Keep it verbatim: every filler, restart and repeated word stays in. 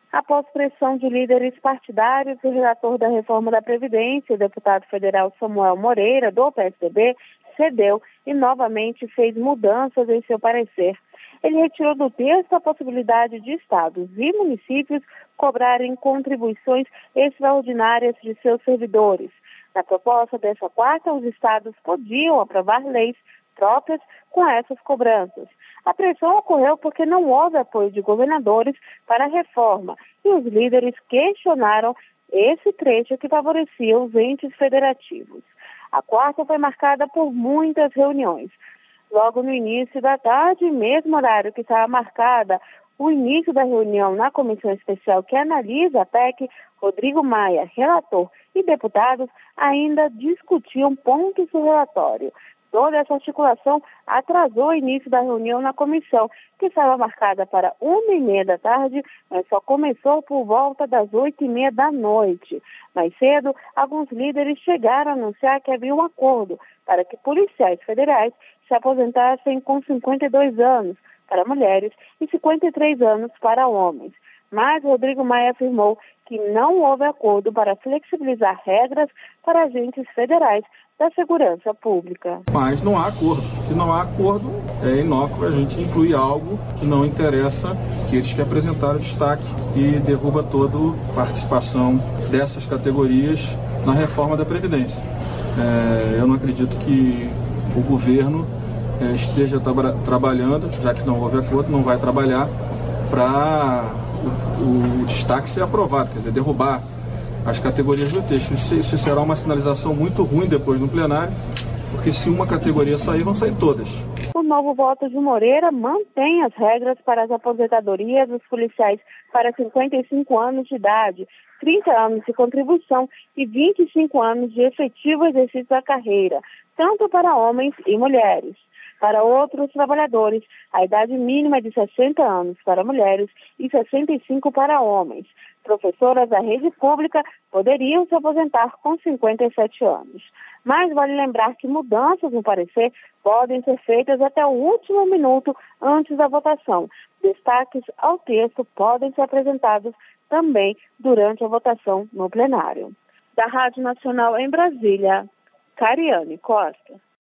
Após pressão de líderes partidários, o relator da reforma da Previdência, o deputado federal Samuel Moreira, do P S D B, cedeu e novamente fez mudanças em seu parecer. Ele retirou do texto a possibilidade de estados e municípios cobrarem contribuições extraordinárias de seus servidores. Na proposta dessa quarta, os estados podiam aprovar leis próprias com essas cobranças. A pressão ocorreu porque não houve apoio de governadores para a reforma e os líderes questionaram esse trecho que favorecia os entes federativos. A quarta foi marcada por muitas reuniões. Logo no início da tarde, mesmo horário que estava marcada, o início da reunião na comissão especial que analisa a P E C, Rodrigo Maia, relator, e deputados ainda discutiam pontos do relatório. Toda essa articulação atrasou o início da reunião na comissão, que estava marcada para uma e meia da tarde, mas só começou por volta das oito e meia da noite. Mais cedo, alguns líderes chegaram a anunciar que havia um acordo para que policiais federais se aposentassem com cinquenta e dois anos para mulheres e cinquenta e três anos para homens. Mas Rodrigo Maia afirmou que não houve acordo para flexibilizar regras para agentes federais da segurança pública. Mas não há acordo. Se não há acordo, é inócuo a gente incluir algo que não interessa aqueles que apresentaram destaque e derruba toda a participação dessas categorias na reforma da Previdência. É, eu não acredito que o governo é, esteja tra- trabalhando, já que não houve acordo, não vai trabalhar para o, o destaque ser aprovado, quer dizer, derrubar as categorias do texto. Isso, isso será uma sinalização muito ruim depois no plenário, porque se uma categoria sair, vão sair todas. O novo voto de Moreira mantém as regras para as aposentadorias dos policiais para cinquenta e cinco anos de idade, trinta anos de contribuição e vinte e cinco anos de efetivo exercício da carreira, tanto para homens e mulheres. Para outros trabalhadores, a idade mínima é de sessenta anos para mulheres e sessenta e cinco para homens. Professoras da rede pública poderiam se aposentar com cinquenta e sete anos. Mas vale lembrar que mudanças no parecer podem ser feitas até o último minuto antes da votação. Destaques ao texto podem ser apresentados também durante a votação no plenário. Da Rádio Nacional em Brasília, Cariane Costa.